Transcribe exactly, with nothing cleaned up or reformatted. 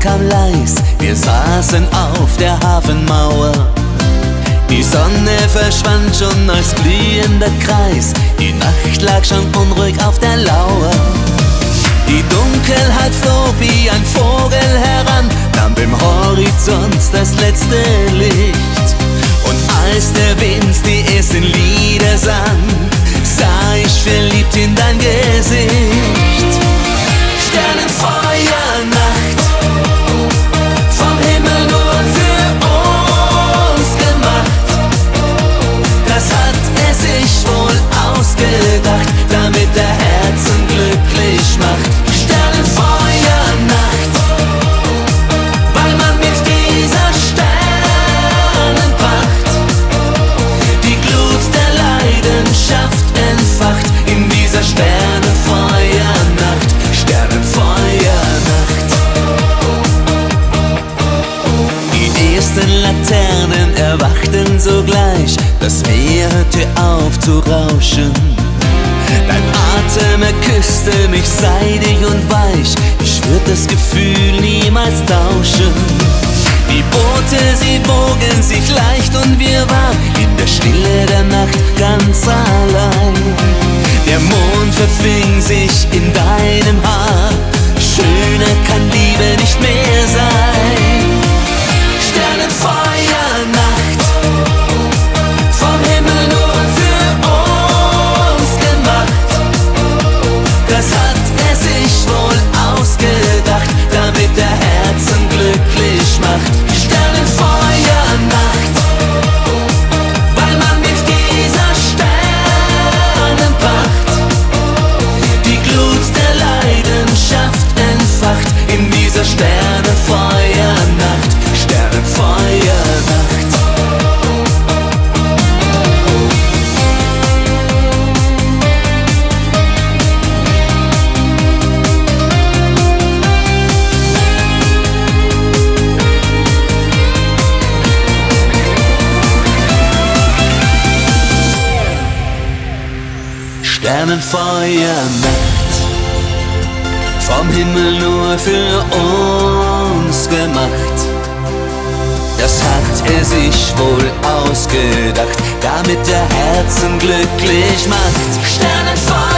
kam leis, wir saßen auf der Hafenmauer. Die Sonne verschwand schon als glühender Kreis, die Nacht lag schon unruhig auf der Lauer. Die Dunkelheit flog wie ein Vogel heran, nahm dem Horizont das letzte Licht. Und als der Wind die ersten Lieder sang, sah ich verliebt in dein Gesicht. Sternenfeuernacht, vom Himmel nur für uns gemacht. Das hat er sich wohl ausgedacht, damit er Herzen glücklich macht. Sternenfeuernacht, weil man mit dieser Sternenpracht die Glut der Leidenschaft entfacht. In dieser Sternenfeuernacht, Sternenfeuernacht. Die ersten Laternen erwachten sogleich, das Meer hörte auf zu rauschen. Dein Atem, er küsste mich seidig und weich, ich würd das Gefühl niemals tauschen. Die Boote, sie bogen sich leicht und wir waren in der Stille der Nacht ganz allein. Der Mond verfing sich in deinem Haar, schöner kann Liebe nicht mehr sein. Sternenfeuernacht, vom Himmel nur für uns gemacht. Das hat er sich wohl ausgedacht, damit er Herzen glücklich macht. Sternenfeuernacht, weil man mit dieser Sternenpracht die Glut der Leidenschaft entfacht. In dieser Sternenfeuernacht, Sternenfeuernacht. Sternenfeuernacht, vom Himmel nur für uns gemacht. Das hat er sich wohl ausgedacht, damit er Herzen glücklich macht. Sternenfeuernacht.